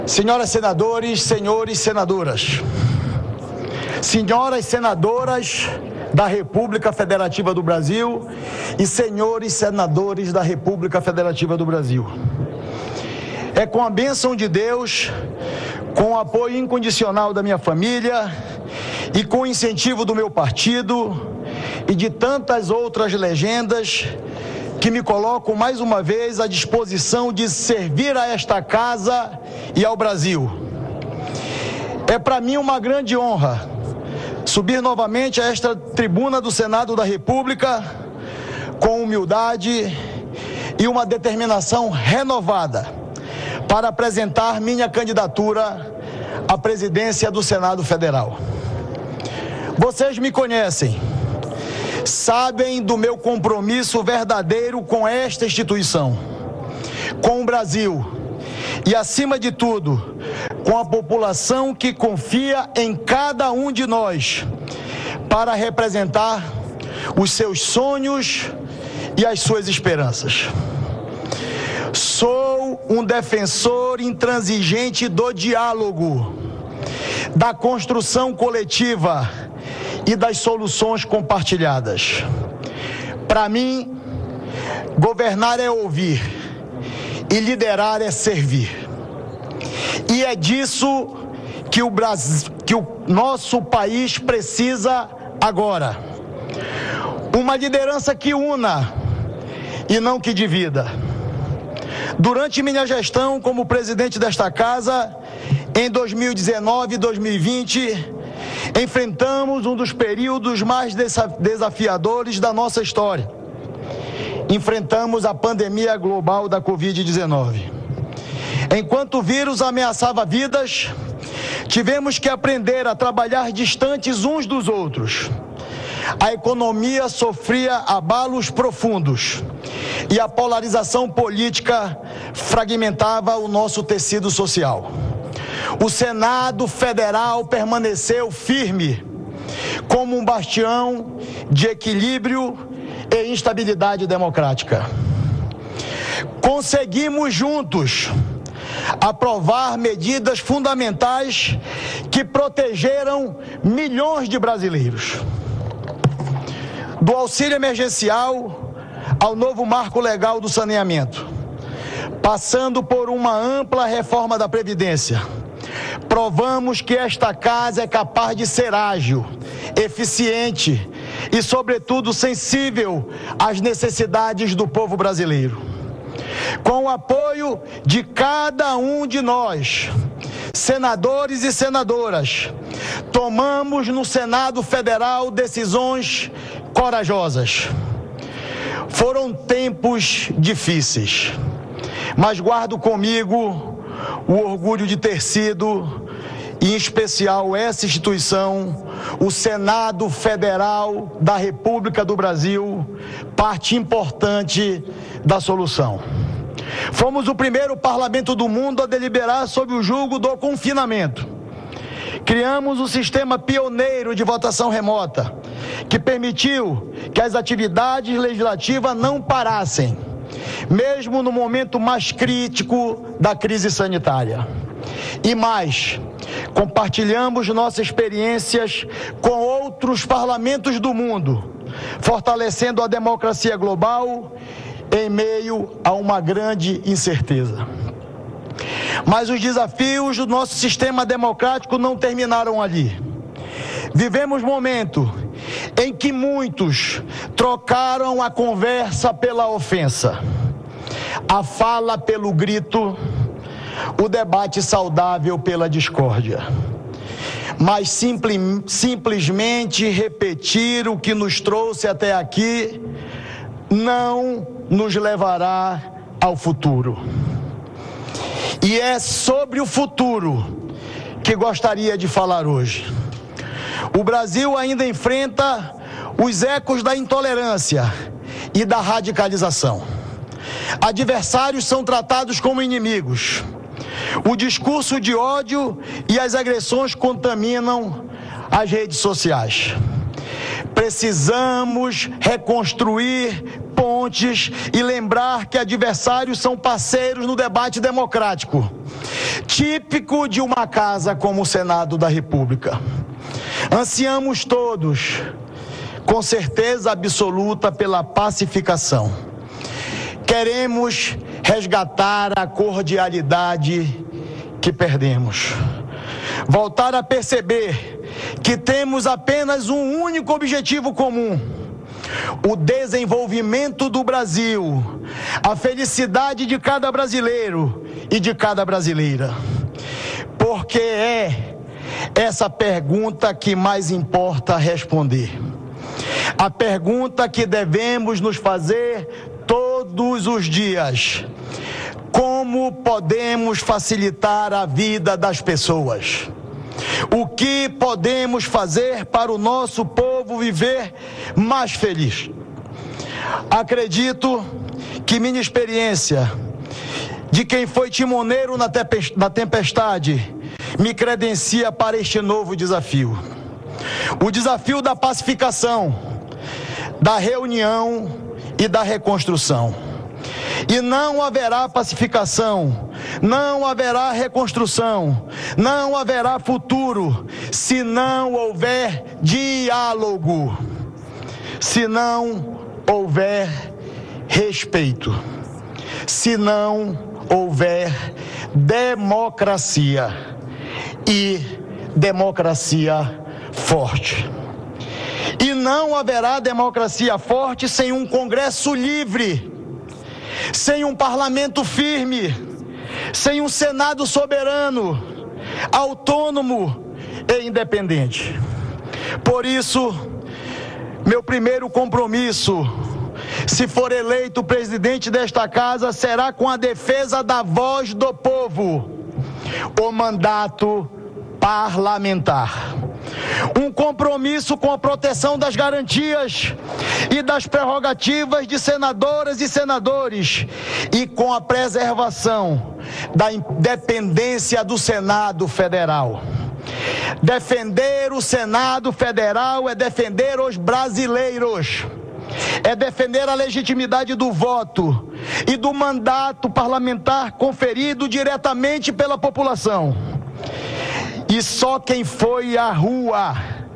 Senhoras senadores, senhores senadoras, senhoras senadoras da República Federativa do Brasil e senhores senadores da República Federativa do Brasil. É com a bênção de Deus, com o apoio incondicional da minha família e com o incentivo do meu partido e de tantas outras legendas que me coloco mais uma vez à disposição de servir a esta casa e ao Brasil. É para mim uma grande honra subir novamente a esta tribuna do Senado da República com humildade e uma determinação renovada para apresentar minha candidatura à presidência do Senado Federal. Vocês me conhecem, sabem do meu compromisso verdadeiro com esta instituição, com o Brasil e, acima de tudo, com a população que confia em cada um de nós para representar os seus sonhos e as suas esperanças. Sou um defensor intransigente do diálogo, da construção coletiva e das soluções compartilhadas. Para mim, governar é ouvir e liderar é servir. E é disso que o nosso país precisa agora. Uma liderança que una e não que divida. Durante minha gestão como presidente desta casa, em 2019 e 2020, enfrentamos um dos períodos mais desafiadores da nossa história. Enfrentamos a pandemia global da Covid-19. Enquanto o vírus ameaçava vidas, tivemos que aprender a trabalhar distantes uns dos outros. A economia sofria abalos profundos e a polarização política fragmentava o nosso tecido social. O Senado Federal permaneceu firme, como um bastião de equilíbrio e instabilidade democrática. Conseguimos juntos aprovar medidas fundamentais que protegeram milhões de brasileiros. Do auxílio emergencial ao novo marco legal do saneamento, passando por uma ampla reforma da Previdência, provamos que esta casa é capaz de ser ágil, eficiente e, sobretudo, sensível às necessidades do povo brasileiro. Com o apoio de cada um de nós, senadores e senadoras, tomamos no Senado Federal decisões corajosas. Foram tempos difíceis, mas guardo comigo o orgulho de ter sido, em especial essa instituição, o Senado Federal da República do Brasil, parte importante da solução. Fomos o primeiro parlamento do mundo a deliberar sob o julgo do confinamento. Criamos um sistema pioneiro de votação remota, que permitiu que as atividades legislativas não parassem, mesmo no momento mais crítico da crise sanitária. E mais, compartilhamos nossas experiências com outros parlamentos do mundo, fortalecendo a democracia global em meio a uma grande incerteza. Mas os desafios do nosso sistema democrático não terminaram ali. Vivemos momento em que muitos trocaram a conversa pela ofensa, a fala pelo grito, o debate saudável pela discórdia. Mas simplesmente repetir o que nos trouxe até aqui não nos levará ao futuro. E é sobre o futuro que gostaria de falar hoje. O Brasil ainda enfrenta os ecos da intolerância e da radicalização. Adversários são tratados como inimigos. O discurso de ódio e as agressões contaminam as redes sociais. Precisamos reconstruir pontes e lembrar que adversários são parceiros no debate democrático. típico de uma casa como o Senado da República. Ansiamos todos, com certeza absoluta, pela pacificação. Queremos resgatar a cordialidade que perdemos. Voltar a perceber que temos apenas um único objetivo comum: o desenvolvimento do Brasil, a felicidade de cada brasileiro e de cada brasileira. Porque é essa pergunta que mais importa responder. A pergunta que devemos nos fazer todos os dias: como podemos facilitar a vida das pessoas? O que podemos fazer para o nosso povo viver mais feliz? Acredito que minha experiência de quem foi timoneiro na tempestade me credencia para este novo desafio. O desafio da pacificação, da reunião e da reconstrução. E não haverá pacificação, não haverá reconstrução, não haverá futuro se não houver diálogo, se não houver respeito, se não houver democracia, e democracia forte. E não haverá democracia forte sem um Congresso livre, sem um parlamento firme, sem um Senado soberano, autônomo e independente. Por isso, meu primeiro compromisso, se for eleito presidente desta casa, será com a defesa da voz do povo, o mandato parlamentar. Um compromisso com a proteção das garantias e das prerrogativas de senadoras e senadores e com a preservação da independência do Senado Federal. Defender o Senado Federal é defender os brasileiros, é defender a legitimidade do voto e do mandato parlamentar conferido diretamente pela população. E só quem foi à rua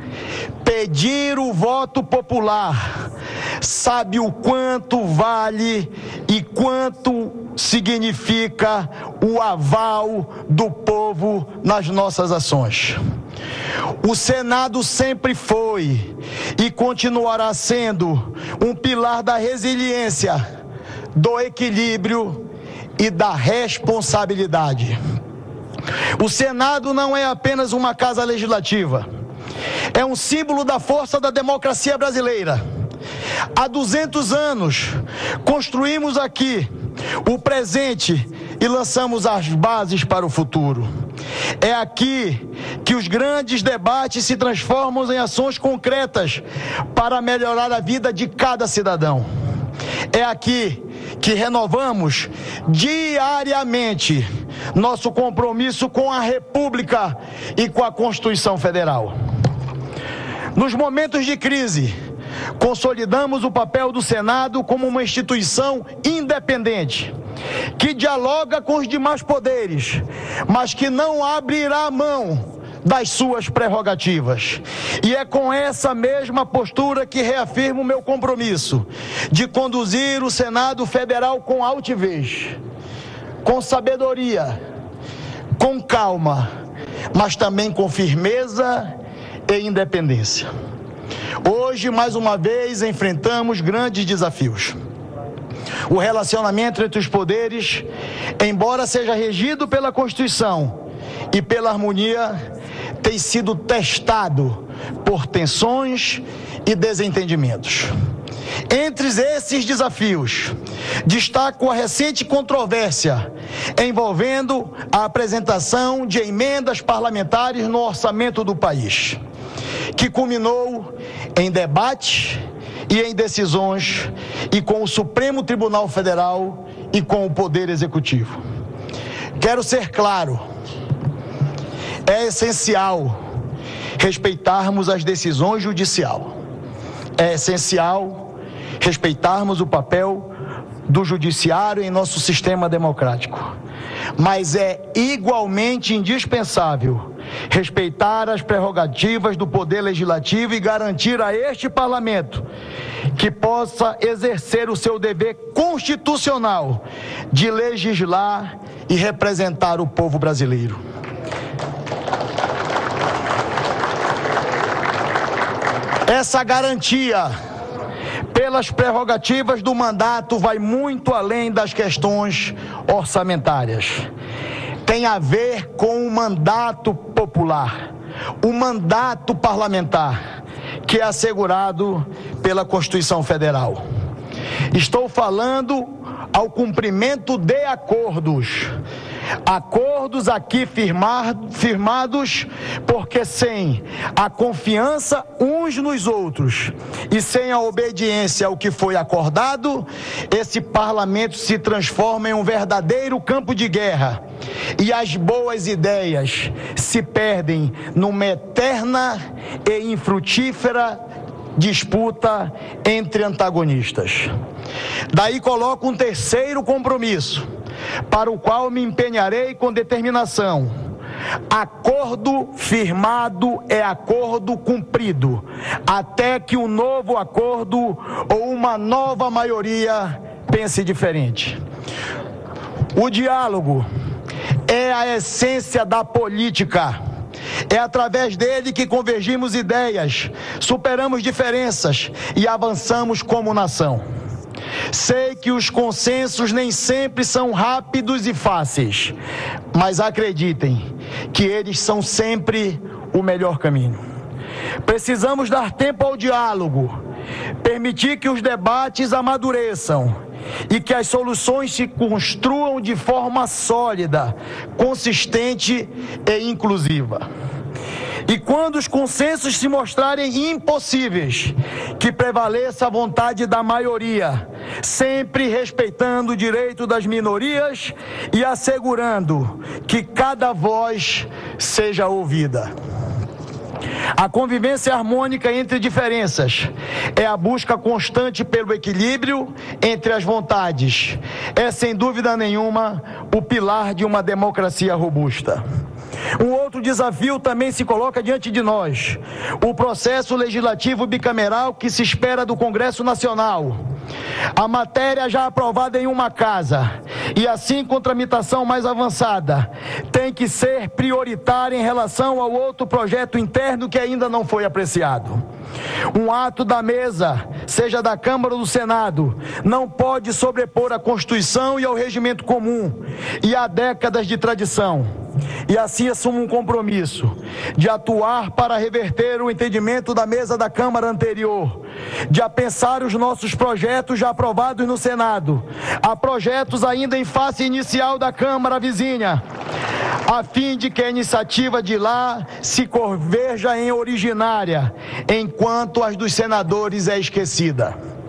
pedir o voto popular sabe o quanto vale e quanto significa o aval do povo nas nossas ações. O Senado sempre foi e continuará sendo um pilar da resiliência, do equilíbrio e da responsabilidade. O Senado não é apenas uma casa legislativa, é um símbolo da força da democracia brasileira. Há 200 anos, construímos aqui o presente e lançamos as bases para o futuro. É aqui que os grandes debates se transformam em ações concretas para melhorar a vida de cada cidadão. É aqui que renovamos diariamente nosso compromisso com a República e com a Constituição Federal. Nos momentos de crise, consolidamos o papel do Senado como uma instituição independente, que dialoga com os demais poderes, mas que não abrirá mão das suas prerrogativas. E é com essa mesma postura que reafirmo meu compromisso de conduzir o Senado Federal com altivez, com sabedoria, com calma, mas também com firmeza e independência. Hoje, mais uma vez, enfrentamos grandes desafios. O relacionamento entre os poderes, embora seja regido pela Constituição e pela harmonia, tem sido testado por tensões e desentendimentos. Entre esses desafios, destaco a recente controvérsia envolvendo a apresentação de emendas parlamentares no orçamento do país, que culminou em debate e em decisões e com o Supremo Tribunal Federal e com o Poder Executivo. Quero ser claro, é essencial respeitarmos as decisões judiciais. É essencial respeitarmos o papel do judiciário em nosso sistema democrático. mas é igualmente indispensável respeitar as prerrogativas do Poder Legislativo e garantir a este Parlamento que possa exercer o seu dever constitucional de legislar e representar o povo brasileiro. Essa garantia pelas prerrogativas do mandato vai muito além das questões orçamentárias. Tem a ver com o mandato popular, o mandato parlamentar, que é assegurado pela Constituição Federal. Estou falando ao cumprimento de acordos aqui firmados, porque sem a confiança uns nos outros e sem a obediência ao que foi acordado, esse parlamento se transforma em um verdadeiro campo de guerra e as boas ideias se perdem numa eterna e infrutífera disputa entre antagonistas. Daí coloco um terceiro compromisso, para o qual me empenharei com determinação. Acordo firmado é acordo cumprido, até que um novo acordo ou uma nova maioria pense diferente. O diálogo é a essência da política. É através dele que convergimos ideias, superamos diferenças e avançamos como nação. Sei que os consensos nem sempre são rápidos e fáceis, mas acreditem que eles são sempre o melhor caminho. Precisamos dar tempo ao diálogo, permitir que os debates amadureçam e que as soluções se construam de forma sólida, consistente e inclusiva. E quando os consensos se mostrarem impossíveis, que prevaleça a vontade da maioria, sempre respeitando o direito das minorias e assegurando que cada voz seja ouvida. A convivência harmônica entre diferenças é a busca constante pelo equilíbrio entre as vontades. É, sem dúvida nenhuma, o pilar de uma democracia robusta. Um outro desafio também se coloca diante de nós: o processo legislativo bicameral que se espera do Congresso Nacional. A matéria já aprovada em uma casa e assim com tramitação mais avançada tem que ser prioritária em relação ao outro projeto interno que ainda não foi apreciado. Um ato da mesa, seja da Câmara ou do Senado, não pode sobrepor a Constituição e ao regimento comum e a décadas de tradição. E assim assumo um compromisso de atuar para reverter o entendimento da mesa da Câmara anterior, de apensar os nossos projetos já aprovados no Senado, a projetos ainda em fase inicial da Câmara vizinha, a fim de que a iniciativa de lá se converja em originária, enquanto as dos senadores é esquecida.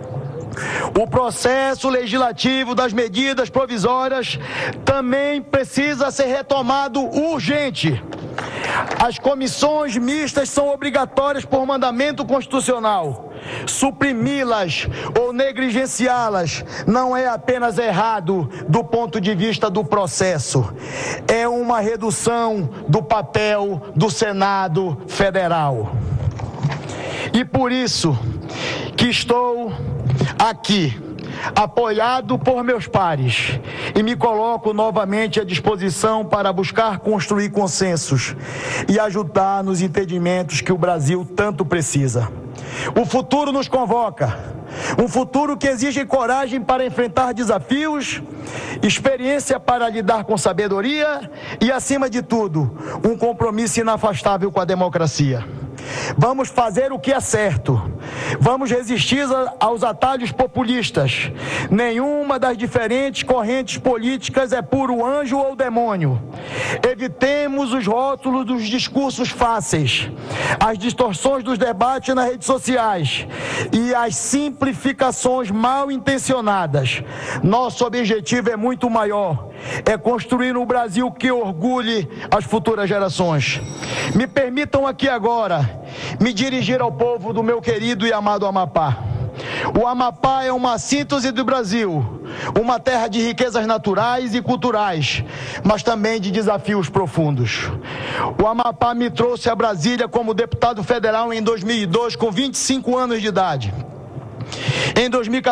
O processo legislativo das medidas provisórias também precisa ser retomado urgente. As comissões mistas são obrigatórias por mandamento constitucional. Suprimi-las ou negligenciá-las não é apenas errado do ponto de vista do processo, é uma redução do papel do Senado Federal. E por isso que estou aqui, apoiado por meus pares, e me coloco novamente à disposição para buscar construir consensos e ajudar nos entendimentos que o Brasil tanto precisa. O futuro nos convoca, um futuro que exige coragem para enfrentar desafios, experiência para lidar com sabedoria e, acima de tudo, um compromisso inafastável com a democracia. Vamos fazer o que é certo. Vamos resistir aos atalhos populistas. Nenhuma das diferentes correntes políticas é puro anjo ou demônio. Evitemos os rótulos dos discursos fáceis, as distorções dos debates nas redes sociais e as simplificações mal intencionadas. Nosso objetivo é muito maior. É construir um Brasil que orgulhe as futuras gerações. Me permitam aqui agora me dirigir ao povo do meu querido e amado Amapá. O Amapá é uma síntese do Brasil, uma terra de riquezas naturais e culturais, mas também de desafios profundos. O Amapá me trouxe a Brasília como deputado federal em 2002, com 25 anos de idade. Em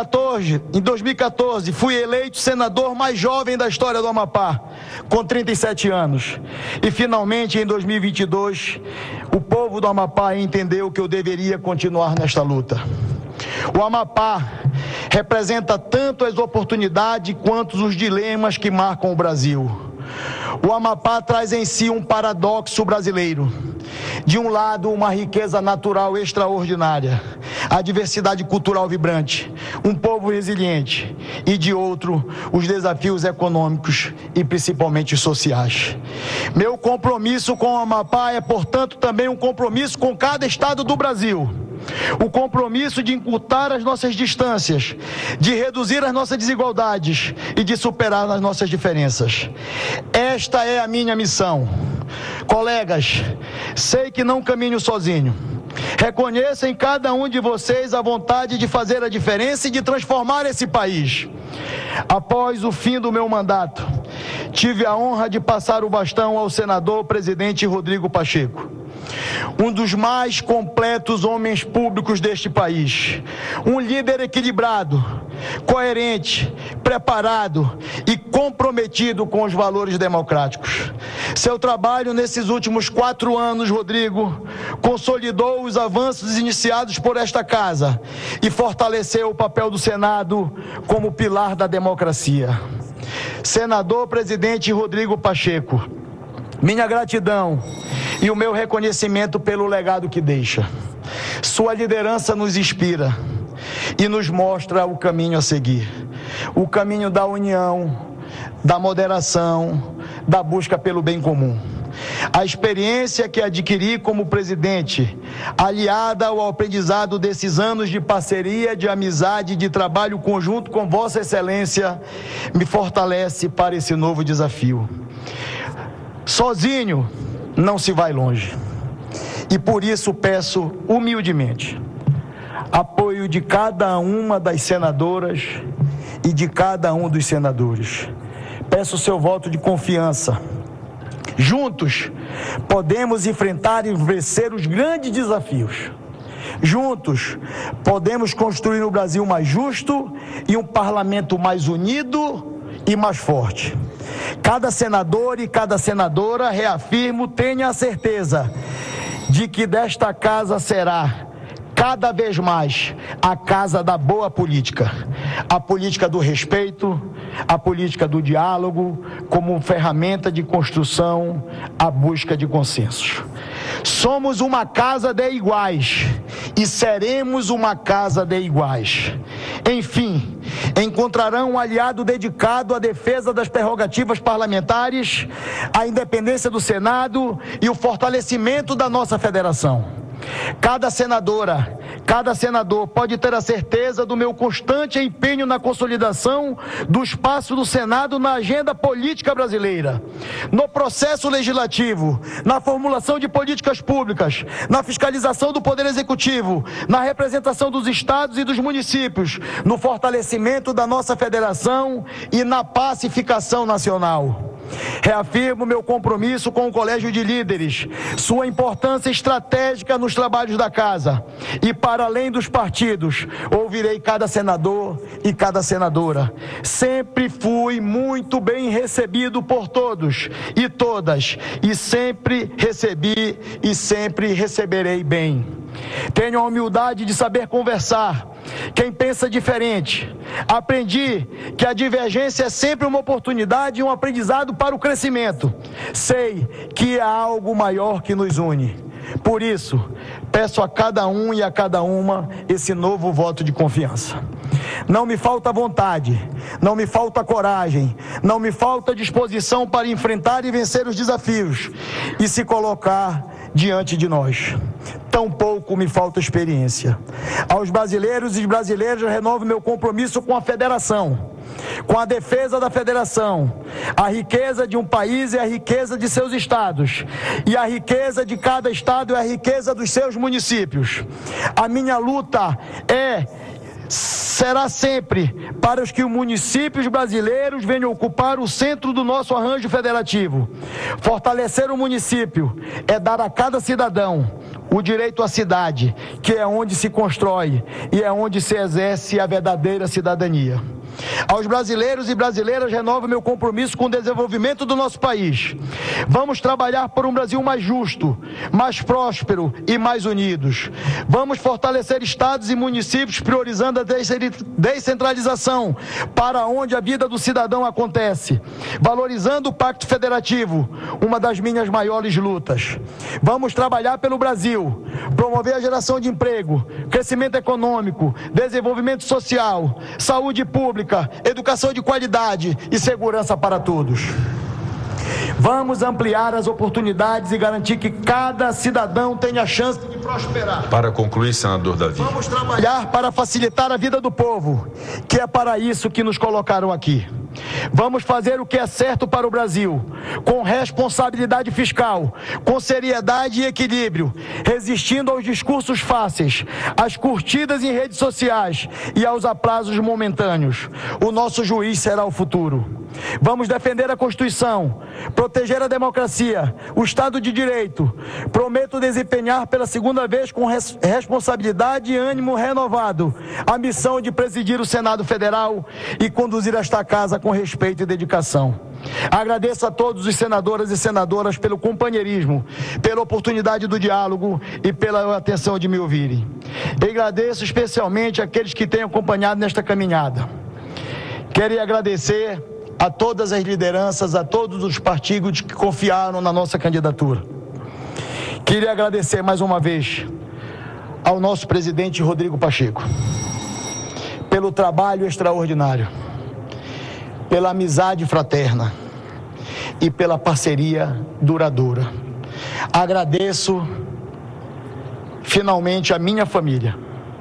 2014, fui eleito senador mais jovem da história do Amapá, com 37 anos. E finalmente, em 2022, o povo do Amapá entendeu que eu deveria continuar nesta luta. O Amapá representa tanto as oportunidades quanto os dilemas que marcam o Brasil. O Amapá traz em si um paradoxo brasileiro. De um lado, uma riqueza natural extraordinária, a diversidade cultural vibrante, um povo resiliente, e de outro, os desafios econômicos e principalmente sociais. Meu compromisso com o Amapá é, portanto, também um compromisso com cada estado do Brasil. O compromisso de encurtar as nossas distâncias, de reduzir as nossas desigualdades e de superar as nossas diferenças. Esta é a minha missão. Colegas, sei que não caminho sozinho. Reconheço em cada um de vocês a vontade de fazer a diferença e de transformar esse país. Após o fim do meu mandato, tive a honra de passar o bastão ao senador presidente Rodrigo Pacheco, um dos mais completos homens públicos deste país, um líder equilibrado, coerente, preparado e comprometido com os valores democráticos. Seu trabalho nesses últimos 4 anos, Rodrigo, consolidou os avanços iniciados por esta casa e fortaleceu o papel do Senado como pilar da democracia. Senador presidente Rodrigo Pacheco, minha gratidão e o meu reconhecimento pelo legado que deixa. Sua liderança nos inspira e nos mostra o caminho a seguir. O caminho da união, da moderação, da busca pelo bem comum. A experiência que adquiri como presidente, aliada ao aprendizado desses anos de parceria, de amizade, de trabalho conjunto com Vossa Excelência, me fortalece para esse novo desafio. Sozinho não se vai longe. E por isso peço humildemente apoio de cada uma das senadoras e de cada um dos senadores. Peço o seu voto de confiança. Juntos podemos enfrentar e vencer os grandes desafios. Juntos podemos construir um Brasil mais justo e um parlamento mais unido e mais forte. Cada senador e cada senadora, reafirmo, tenha a certeza de que desta casa será cada vez mais a casa da boa política, a política do respeito, a política do diálogo, como ferramenta de construção, a busca de consensos. Somos uma casa de iguais e seremos uma casa de iguais. Enfim, encontrarão um aliado dedicado à defesa das prerrogativas parlamentares, à independência do Senado e o fortalecimento da nossa federação. Cada senadora, cada senador pode ter a certeza do meu constante empenho na consolidação do espaço do Senado na agenda política brasileira, no processo legislativo, na formulação de políticas públicas, na fiscalização do Poder Executivo, na representação dos estados e dos municípios, no fortalecimento da nossa federação e na pacificação nacional. Reafirmo meu compromisso com o Colégio de Líderes, sua importância estratégica nos trabalhos da casa. E para além dos partidos, ouvirei cada senador e cada senadora. Sempre fui muito bem recebido por todos e todas, e sempre recebi e sempre receberei bem. Tenho a humildade de saber conversar. Quem pensa diferente. Aprendi que a divergência é sempre uma oportunidade e um aprendizado para o crescimento. Sei que há algo maior que nos une. Por isso, peço a cada um e a cada uma esse novo voto de confiança. Não me falta vontade, não me falta coragem, não me falta disposição para enfrentar e vencer os desafios e se colocar diante de nós. Tampouco me falta experiência. Aos brasileiros e brasileiras, renovo meu compromisso com a federação, com a defesa da federação. A riqueza de um país é a riqueza de seus estados, e a riqueza de cada estado é a riqueza dos seus municípios. A minha luta é será sempre para os que os municípios brasileiros venham ocupar o centro do nosso arranjo federativo. Fortalecer o município é dar a cada cidadão o direito à cidade, que é onde se constrói e é onde se exerce a verdadeira cidadania. Aos brasileiros e brasileiras, renovo meu compromisso com o desenvolvimento do nosso país. Vamos trabalhar por um Brasil mais justo, mais próspero e mais unidos. Vamos fortalecer estados e municípios, priorizando a descentralização para onde a vida do cidadão acontece, valorizando o Pacto Federativo, uma das minhas maiores lutas. Vamos trabalhar pelo Brasil, promover a geração de emprego, crescimento econômico, desenvolvimento social, saúde pública, educação de qualidade e segurança para todos. Vamos ampliar as oportunidades e garantir que cada cidadão tenha a chance de prosperar. Para concluir, senador Davi. Vamos trabalhar para facilitar a vida do povo, que é para isso que nos colocaram aqui. Vamos fazer o que é certo para o Brasil, com responsabilidade fiscal, com seriedade e equilíbrio, resistindo aos discursos fáceis, às curtidas em redes sociais e aos aplausos momentâneos. O nosso juiz será o futuro. Vamos defender a Constituição, proteger a democracia, o Estado de Direito. Prometo desempenhar pela segunda vez com responsabilidade e ânimo renovado a missão de presidir o Senado Federal e conduzir esta casa com respeito e dedicação. Agradeço a todos os senadores e senadoras pelo companheirismo, pela oportunidade do diálogo e pela atenção de me ouvirem. E agradeço especialmente àqueles que têm acompanhado nesta caminhada. Quero agradecer a todas as lideranças, a todos os partidos que confiaram na nossa candidatura. Queria agradecer mais uma vez ao nosso presidente Rodrigo Pacheco pelo trabalho extraordinário, pela amizade fraterna e pela parceria duradoura. Agradeço finalmente a minha família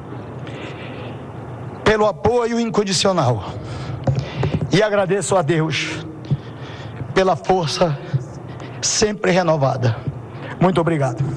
pelo apoio incondicional. E agradeço a Deus pela força sempre renovada. Muito obrigado.